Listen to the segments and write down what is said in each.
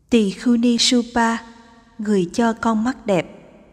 Tỳ Khưu Ni Supa, người cho con mắt đẹp.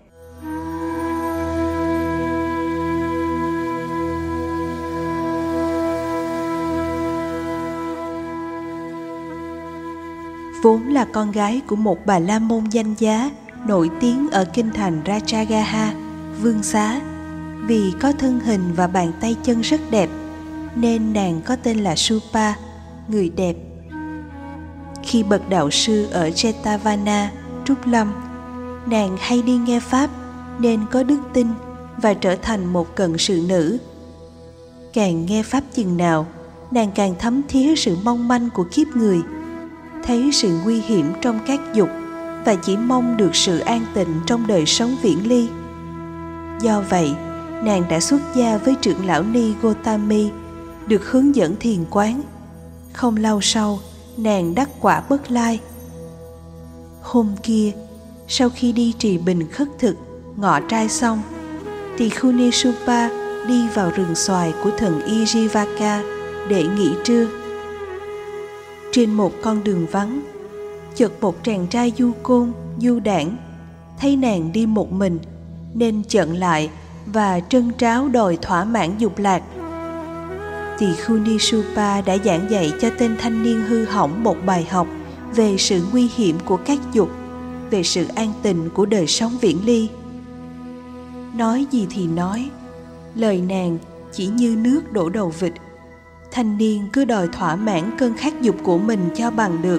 Vốn là con gái của một bà la môn danh giá nổi tiếng ở kinh thành Rajagaha, Vương Xá. Vì có thân hình và bàn tay chân rất đẹp, nên nàng có tên là Supa, người đẹp. Khi bậc đạo sư ở Jetavana, Trúc Lâm, nàng hay đi nghe Pháp nên có đức tin và trở thành một cận sự nữ. Càng nghe Pháp chừng nào, nàng càng thấm thía sự mong manh của kiếp người, thấy sự nguy hiểm trong các dục và chỉ mong được sự an tịnh trong đời sống viễn ly. Do vậy, nàng đã xuất gia với trưởng lão ni Gotami, được hướng dẫn thiền quán. Không lâu sau, nàng đắc quả Bất Lai. Hôm kia, sau khi đi trì bình khất thực, ngọ trai xong, Tỳ Khưu Ni Supa đi vào rừng xoài của thần Ijivaka để nghỉ trưa. Trên một con đường vắng, chợt một chàng trai du côn, du đãng thấy nàng đi một mình nên chận lại và trân tráo đòi thỏa mãn dục lạc. Tỳ Khưu Ni Supa đã giảng dạy cho tên thanh niên hư hỏng một bài học về sự nguy hiểm của các dục, về sự an tịnh của đời sống viễn ly. Nói gì thì nói, lời nàng chỉ như nước đổ đầu vịt. Thanh niên cứ đòi thỏa mãn cơn khát dục của mình cho bằng được.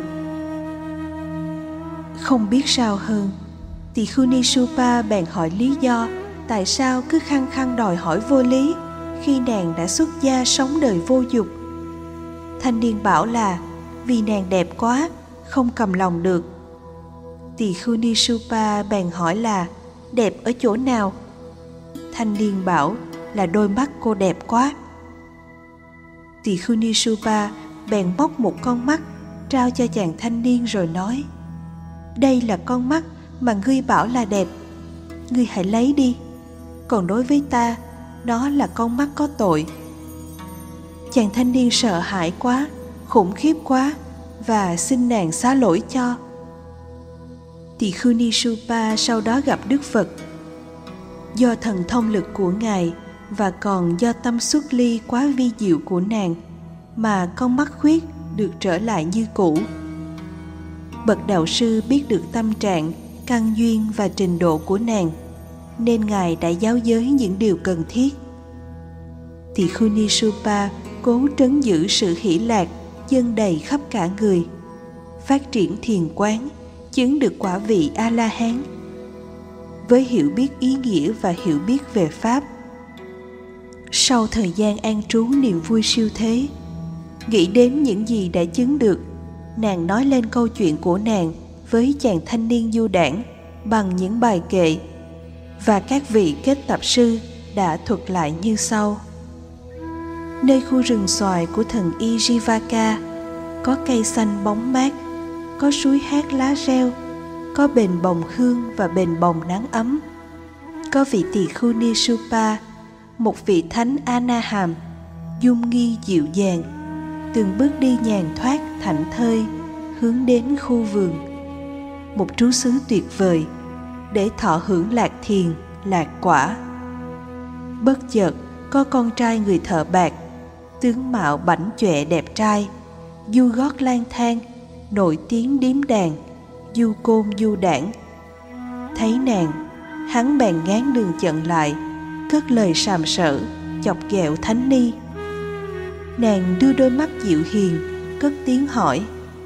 Không biết sao hơn, Tỳ Khưu Ni Supa bèn hỏi lý do tại sao cứ khăng khăng đòi hỏi vô lý khi nàng đã xuất gia sống đời vô dục. Thanh niên bảo là vì nàng đẹp quá, không cầm lòng được. Tỳ Khưu Ni Supa bèn hỏi là đẹp ở chỗ nào? Thanh niên bảo là đôi mắt cô đẹp quá. Tỳ Khưu Ni Supa bèn móc một con mắt trao cho chàng thanh niên rồi nói: đây là con mắt mà ngươi bảo là đẹp, ngươi hãy lấy đi, còn đối với ta, nó là con mắt có tội. Chàng thanh niên sợ hãi quá, khủng khiếp quá và xin nàng xá lỗi cho. Tỳ Khưu Ni Supa sau đó gặp Đức Phật. Do thần thông lực của Ngài và còn do tâm xuất ly quá vi diệu của nàng mà con mắt khuyết được trở lại như cũ. Bậc đạo sư biết được tâm trạng, căn duyên và trình độ của nàng, nên Ngài đã giáo giới những điều cần thiết. Tỳ Khưu Ni Supa cố trấn giữ sự hỷ lạc dâng đầy khắp cả người, phát triển thiền quán, chứng được quả vị A-la-hán. Với hiểu biết ý nghĩa và hiểu biết về Pháp, sau thời gian an trú niềm vui siêu thế, nghĩ đến những gì đã chứng được, nàng nói lên câu chuyện của nàng với chàng thanh niên du đãng bằng những bài kệ, và các vị kết tập sư đã thuật lại như sau. Nơi khu rừng xoài của thần Ijivaka, có cây xanh bóng mát, có suối hát lá reo, có bền bồng hương và bền bồng nắng ấm. Có vị Tỳ Khưu Ni Supa, một vị thánh A-na-hàm, dung nghi dịu dàng, từng bước đi nhàn thoát thảnh thơi hướng đến khu vườn, một trú xứ tuyệt vời để thọ hưởng lạc thiền, lạc quả. Bất chợt có con trai người thợ bạc, tướng mạo bảnh chọe đẹp trai, du gót lang thang, nổi tiếng điếm đàn, du côn du đãng. Thấy nàng, hắn bèn ngáng đường chận lại, cất lời sàm sỡ, chọc ghẹo thánh ni. Nàng đưa đôi mắt dịu hiền, cất tiếng hỏi: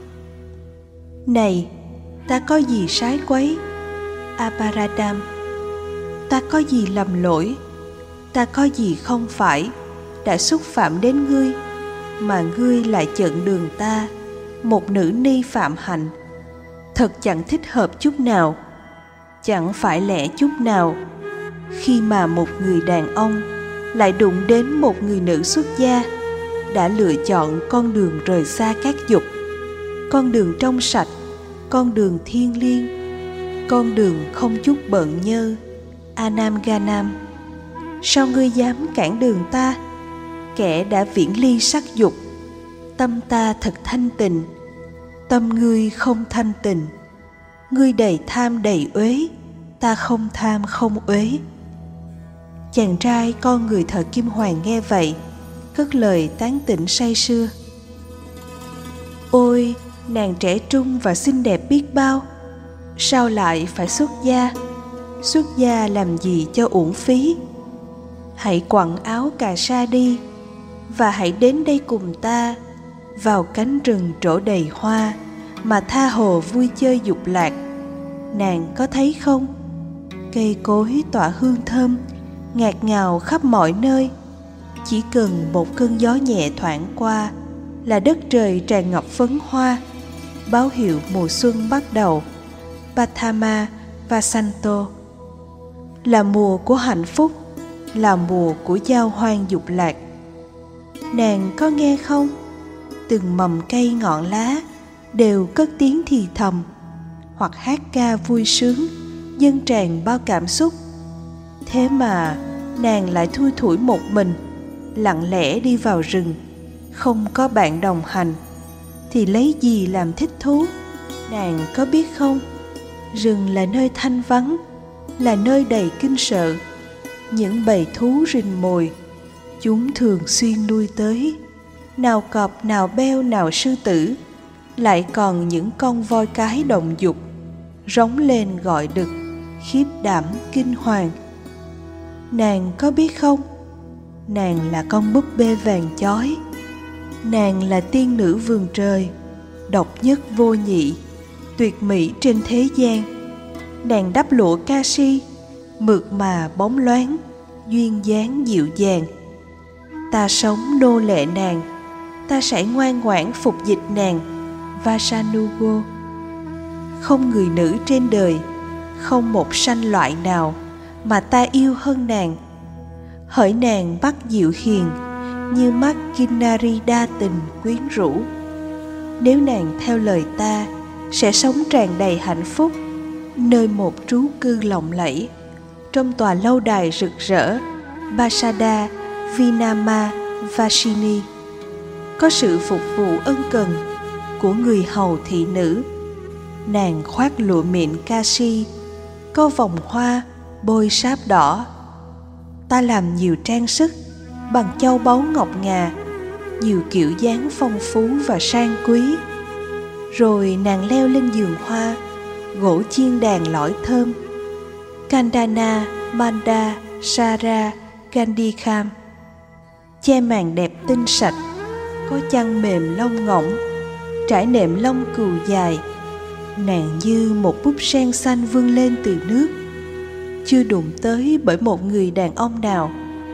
này, ta có gì sái quấy? Aparadam, ta có gì lầm lỗi? Ta có gì không phải đã xúc phạm đến ngươi, mà ngươi lại chặn đường ta, một nữ ni phạm hạnh? Thật chẳng thích hợp chút nào. Chẳng phải lẽ chút nào khi mà một người đàn ông lại đụng đến một người nữ xuất gia, đã lựa chọn con đường rời xa các dục, con đường trong sạch, con đường thiêng liêng, con đường không chút bận nhơ, Anam-ganam. Sao ngươi dám cản đường ta, kẻ đã viễn ly sắc dục? Tâm ta thật thanh tịnh, tâm ngươi không thanh tịnh. Ngươi đầy tham đầy uế, ta không tham không uế. Chàng trai con người thợ kim hoàn nghe vậy, cất lời tán tỉnh say sưa. Ôi, nàng trẻ trung và xinh đẹp biết bao, sao lại phải xuất gia? Xuất gia làm gì cho uổng phí? Hãy quẳng áo cà sa đi, và hãy đến đây cùng ta, vào cánh rừng trổ đầy hoa, mà tha hồ vui chơi dục lạc. Nàng có thấy không? Cây cối tỏa hương thơm, ngạt ngào khắp mọi nơi. Chỉ cần một cơn gió nhẹ thoảng qua là đất trời tràn ngập phấn hoa, báo hiệu mùa xuân bắt đầu. Pathama Vasanto là mùa của hạnh phúc, là mùa của giao hoan dục lạc. Nàng có nghe không? Từng mầm cây ngọn lá đều cất tiếng thì thầm, hoặc hát ca vui sướng, dâng tràn bao cảm xúc. Thế mà nàng lại thui thủi một mình, lặng lẽ đi vào rừng, không có bạn đồng hành, thì lấy gì làm thích thú? Nàng có biết không? Rừng là nơi thanh vắng, là nơi đầy kinh sợ. Những bầy thú rình mồi, chúng thường xuyên lui tới, nào cọp, nào beo, nào sư tử, lại còn những con voi cái động dục, rống lên gọi đực, khiếp đảm kinh hoàng. Nàng có biết không? Nàng là con búp bê vàng chói. Nàng là tiên nữ vườn trời, độc nhất vô nhị, tuyệt mỹ trên thế gian. Nàng đắp lụa ca si, mượt mà bóng loáng, duyên dáng dịu dàng. Ta sống nô lệ nàng, ta sẽ ngoan ngoãn phục dịch nàng, Vasanugo. Không người nữ trên đời, không một sanh loại nào mà ta yêu hơn nàng. Hỡi nàng mắt dịu hiền, như mắt Kinnari đa tình quyến rũ. Nếu nàng theo lời ta, sẽ sống tràn đầy hạnh phúc, nơi một trú cư lộng lẫy, trong tòa lâu đài rực rỡ Basada Vinama Vashini, có sự phục vụ ân cần của người hầu thị nữ. Nàng khoác lụa mịn Kashi, có vòng hoa bôi sáp đỏ. Ta làm nhiều trang sức bằng châu báu ngọc ngà, nhiều kiểu dáng phong phú và sang quý. Rồi nàng leo lên giường hoa, gỗ chiên đàn lõi thơm, Kandana, Manda, Sara, Gandhikam, che màn đẹp tinh sạch, có chăn mềm lông ngỗng, trải nệm lông cừu dài. Nàng như một búp sen xanh vươn lên từ nước, chưa đụng tới bởi một người đàn ông nào.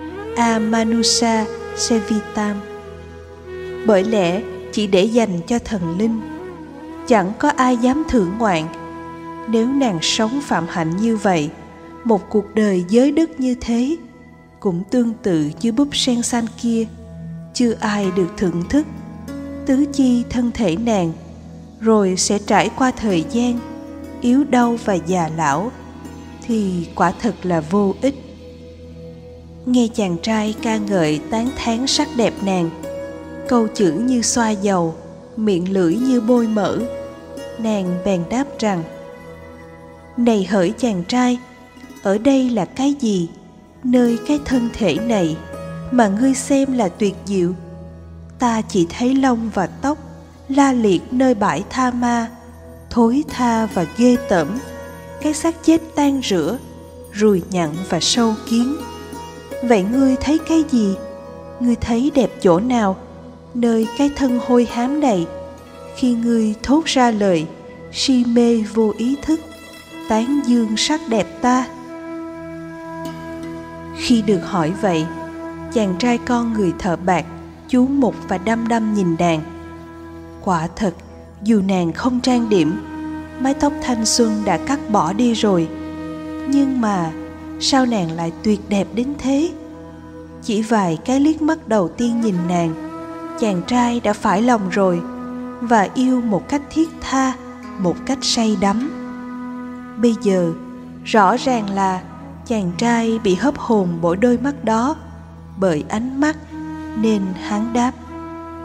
Amanusa Sevitam, bởi lẽ chỉ để dành cho thần linh. Chẳng có ai dám thưởng ngoạn. Nếu nàng sống phạm hạnh như vậy, một cuộc đời giới đức như thế, cũng tương tự như búp sen xanh kia, chưa ai được thưởng thức. Tứ chi thân thể nàng rồi sẽ trải qua thời gian yếu đau và già lão, thì quả thật là vô ích. Nghe chàng trai ca ngợi tán thán sắc đẹp nàng, câu chữ như xoa dầu, miệng lưỡi như bôi mỡ, nàng bèn đáp rằng: Này hỡi chàng trai, ở đây là cái gì, nơi cái thân thể này mà ngươi xem là tuyệt diệu? Ta chỉ thấy lông và tóc la liệt nơi bãi tha ma, thối tha và ghê tởm, cái xác chết tan rữa, ruồi nhặn và sâu kiến. Vậy ngươi thấy cái gì? Ngươi thấy đẹp chỗ nào, nơi cái thân hôi hám này, khi ngươi thốt ra lời si mê vô ý thức, tán dương sắc đẹp ta? Khi được hỏi vậy, chàng trai con người thợ bạc chú mục và đăm đăm nhìn nàng. Quả thật, dù nàng không trang điểm, mái tóc thanh xuân đã cắt bỏ đi rồi, nhưng mà sao nàng lại tuyệt đẹp đến thế? Chỉ vài cái liếc mắt đầu tiên nhìn nàng, chàng trai đã phải lòng rồi, và yêu một cách thiết tha, một cách say đắm. Bây giờ, rõ ràng là chàng trai bị hấp hồn bởi đôi mắt đó, bởi ánh mắt, nên hắn đáp: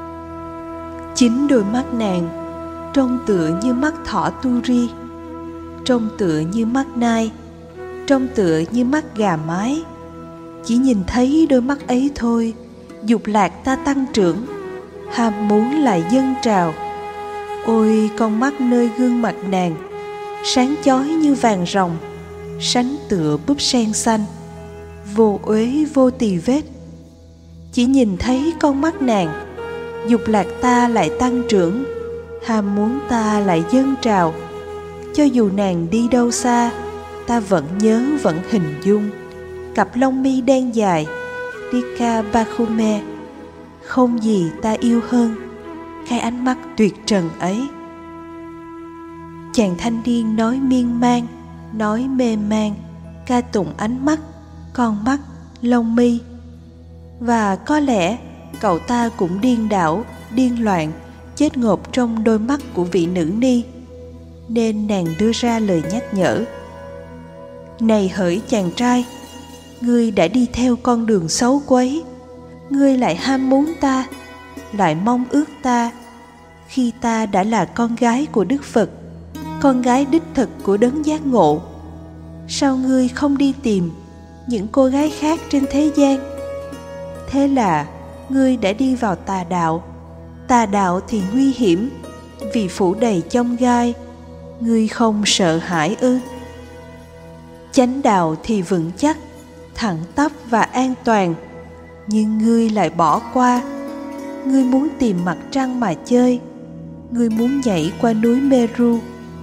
Chính đôi mắt nàng trông tựa như mắt thỏ tu ri. trông tựa như mắt nai, trông tựa như mắt gà mái. Chỉ nhìn thấy đôi mắt ấy thôi, dục lạc ta tăng trưởng, ham muốn lại dâng trào. Ôi con mắt nơi gương mặt nàng, sáng chói như vàng ròng, sánh tựa búp sen xanh, vô uế vô tì vết. Chỉ nhìn thấy con mắt nàng, dục lạc ta lại tăng trưởng, ham muốn ta lại dâng trào. Cho dù nàng đi đâu xa, ta vẫn nhớ vẫn hình dung cặp lông mi đen dài, Dika Bakhume. Không gì ta yêu hơn cái ánh mắt tuyệt trần ấy. Chàng thanh niên nói miên man, nói mê man, ca tụng ánh mắt, con mắt, lông mi. Và có lẽ cậu ta cũng điên đảo, điên loạn, chết ngộp trong đôi mắt của vị nữ ni, nên nàng đưa ra lời nhắc nhở. Này hỡi chàng trai, ngươi đã đi theo con đường xấu quấy, ngươi lại ham muốn ta, lại mong ước ta, khi ta đã là con gái của Đức Phật, con gái đích thực của đấng giác ngộ. Sao ngươi không đi tìm những cô gái khác trên thế gian? Thế là ngươi đã đi vào tà đạo. Tà đạo thì nguy hiểm, vì phủ đầy chông gai. Ngươi không sợ hãi ư? Chánh đạo thì vững chắc, thẳng tắp và an toàn, nhưng ngươi lại bỏ qua. Ngươi muốn tìm mặt trăng mà chơi, ngươi muốn nhảy qua núi Meru.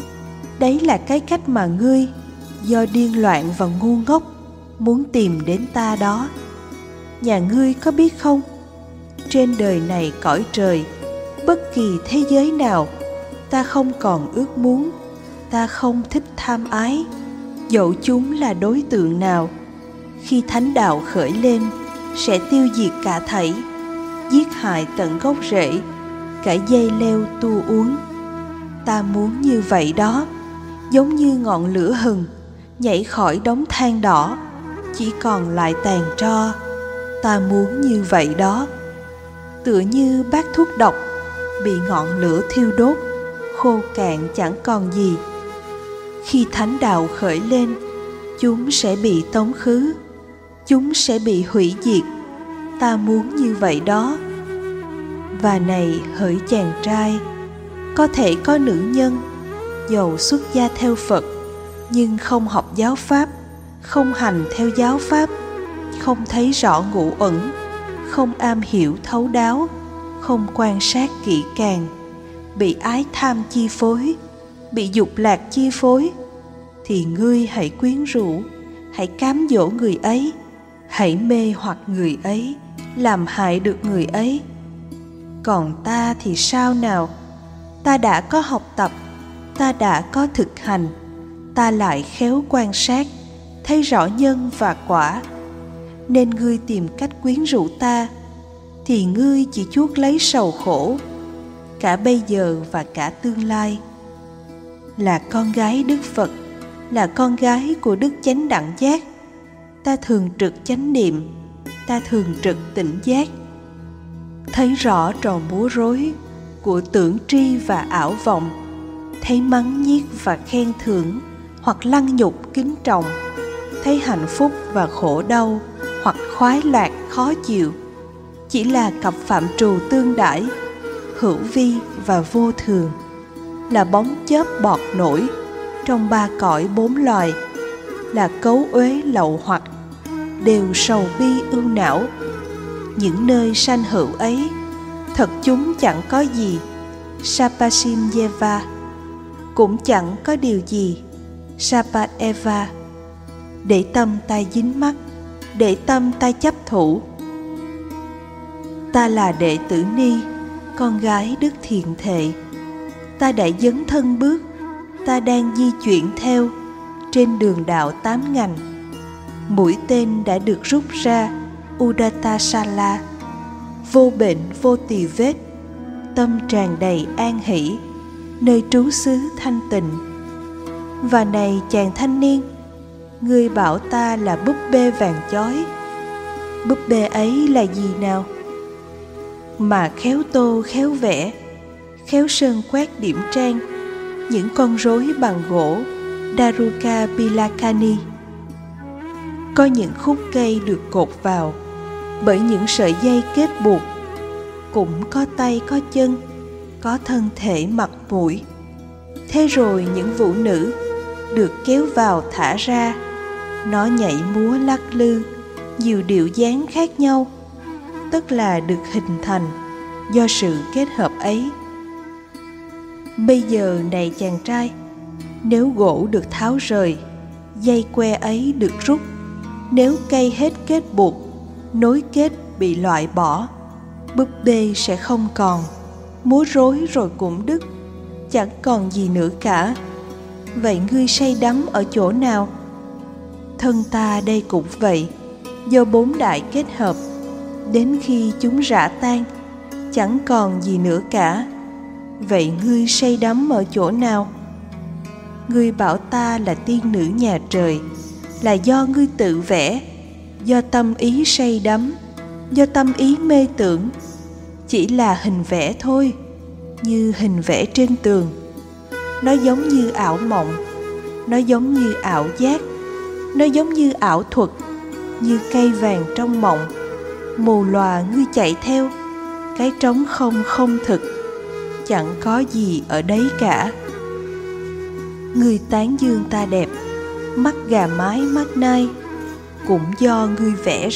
Đấy là cái cách mà ngươi, do điên loạn và ngu ngốc, muốn tìm đến ta đó. Nhà ngươi có biết không, trên đời này cõi trời, bất kỳ thế giới nào, ta không còn ước muốn, ta không thích tham ái, dẫu chúng là đối tượng nào. Khi thánh đạo khởi lên, sẽ tiêu diệt cả thảy, giết hại tận gốc rễ, cả dây leo tu uốn. Ta muốn như vậy đó, giống như ngọn lửa hừng nhảy khỏi đống than đỏ, chỉ còn lại tàn tro. Ta muốn như vậy đó, tựa như bát thuốc độc bị ngọn lửa thiêu đốt, khô cạn chẳng còn gì. Khi thánh đạo khởi lên, chúng sẽ bị tống khứ, chúng sẽ bị hủy diệt. Ta muốn như vậy đó. Và này hỡi chàng trai, có thể có nữ nhân dầu xuất gia theo Phật, nhưng không học giáo pháp, không hành theo giáo pháp, không thấy rõ ngụ ẩn, không am hiểu thấu đáo, không quan sát kỹ càng, bị ái tham chi phối, bị dục lạc chi phối, thì ngươi hãy quyến rũ, hãy cám dỗ người ấy, hãy mê hoặc người ấy, làm hại được người ấy. Còn ta thì sao nào? Ta đã có học tập, ta đã có thực hành, ta lại khéo quan sát, thấy rõ nhân và quả. Nên ngươi tìm cách quyến rũ ta, thì ngươi chỉ chuốc lấy sầu khổ, cả bây giờ và cả tương lai. Là con gái Đức Phật, là con gái của Đức Chánh Đẳng Giác, ta thường trực chánh niệm, ta thường trực tỉnh giác. Thấy rõ trò múa rối của tưởng tri và ảo vọng, thấy mắng nhiếc và khen thưởng, hoặc lăng nhục kính trọng, thấy hạnh phúc và khổ đau, hoặc khoái lạc khó chịu, chỉ là cặp phạm trù tương đãi, hữu vi và vô thường, là bóng chớp bọt nổi trong ba cõi bốn loài, là cấu uế lậu hoặc, đều sầu bi ưu não. Những nơi sanh hữu ấy, thật chúng chẳng có gì, Sapasindeva, cũng chẳng có điều gì, Sapaeva. Để tâm ta dính mắc, để tâm ta chấp thủ. Ta là đệ tử Ni, con gái Đức Thiện Thệ. Ta đã dấn thân bước, ta đang di chuyển theo trên đường đạo 8 ngành. Mũi tên đã được rút ra, Udattasala, vô bệnh vô tỳ vết, tâm tràn đầy an hỷ, nơi trú xứ thanh tịnh. Và này chàng thanh niên, ngươi bảo ta là búp bê vàng chói. Búp bê ấy là gì nào? Mà khéo tô khéo vẽ, khéo sơn quét điểm trang, những con rối bằng gỗ Daruka Pilakani. Có những khúc cây được cột vào bởi những sợi dây kết buộc, cũng có tay có chân, có thân thể mặt mũi. Thế rồi những vũ nữ được kéo vào thả ra, nó nhảy múa lắc lư nhiều điệu dáng khác nhau, tức là được hình thành do sự kết hợp ấy. Bây giờ này chàng trai, nếu gỗ được tháo rời, dây que ấy được rút, nếu cây hết kết buộc, nối kết bị loại bỏ, búp bê sẽ không còn, múa rối rồi cũng đứt, chẳng còn gì nữa cả. Vậy ngươi say đắm ở chỗ nào? Thân ta đây cũng vậy, do bốn đại kết hợp, đến khi chúng rã tan, chẳng còn gì nữa cả. Vậy ngươi say đắm ở chỗ nào? Ngươi bảo ta là tiên nữ nhà trời, là do ngươi tự vẽ, do tâm ý say đắm, do tâm ý mê tưởng. Chỉ là hình vẽ thôi, như hình vẽ trên tường. Nó giống như ảo mộng, nó giống như ảo giác, nó giống như ảo thuật, như cây vàng trong mộng. Mù lòa ngươi chạy theo, cái trống không không thực, chẳng có gì ở đấy cả. Ngươi tán dương ta đẹp, mắt gà mái mắt nai, cũng do ngươi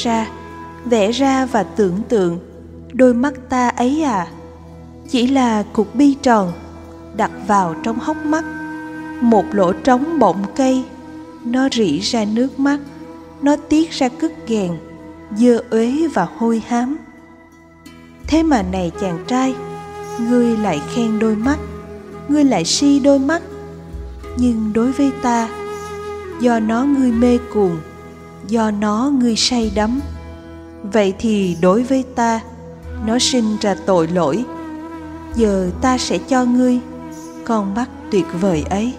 vẽ ra và tưởng tượng. Đôi mắt ta ấy à, chỉ là cục bi tròn đặt vào trong hốc mắt, một lỗ trống bọng cây, nó rỉ ra nước mắt, nó tiết ra cứt ghèn, dơ uế và hôi hám. Thế mà này chàng trai, ngươi lại khen đôi mắt, ngươi lại si đôi mắt. Nhưng đối với ta, do nó ngươi mê cuồng, do nó ngươi say đắm. Vậy thì đối với ta, nó sinh ra tội lỗi. Giờ ta sẽ cho ngươi con mắt tuyệt vời ấy.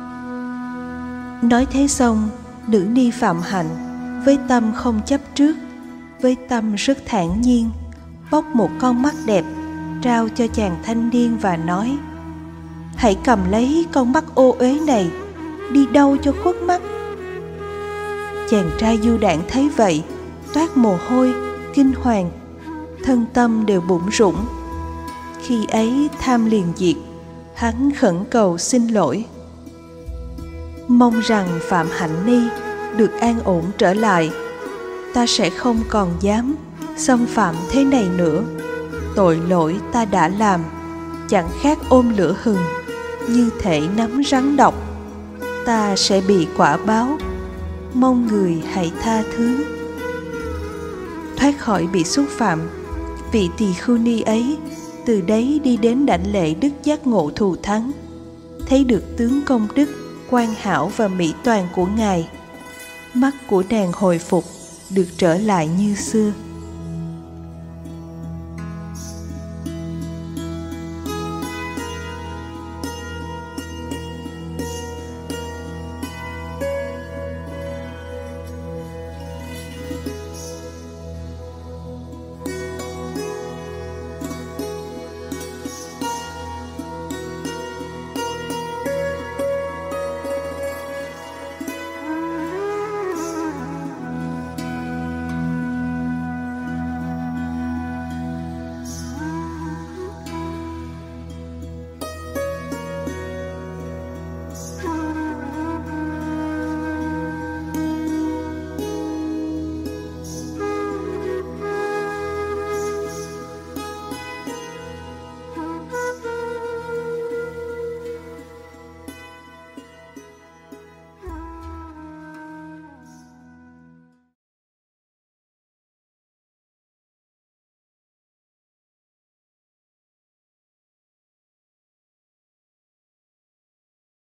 Nói thế xong, nữ ni Phạm Hạnh với tâm không chấp trước, với tâm rất thản nhiên, bóc một con mắt đẹp trao cho chàng thanh niên và nói: hãy cầm lấy con mắt ô uế này, đi đâu cho khuất mắt. Chàng trai du đãng thấy vậy, toát mồ hôi, kinh hoàng, thân tâm đều bủn rủn. Khi ấy tham liền diệt, hắn khẩn cầu xin lỗi, mong rằng Phạm Hạnh Ni được an ổn trở lại. Ta sẽ không còn dám xâm phạm thế này nữa. Tội lỗi ta đã làm chẳng khác ôm lửa hừng, như thể nắm rắn độc. Ta sẽ bị quả báo, mong người hãy tha thứ. Thoát khỏi bị xúc phạm, vị tỳ khưu ni ấy từ đấy đi đến đảnh lễ đức giác ngộ thù thắng, thấy được tướng công đức quan hảo và mỹ toàn của ngài. Mắt của nàng hồi phục, được trở lại như xưa.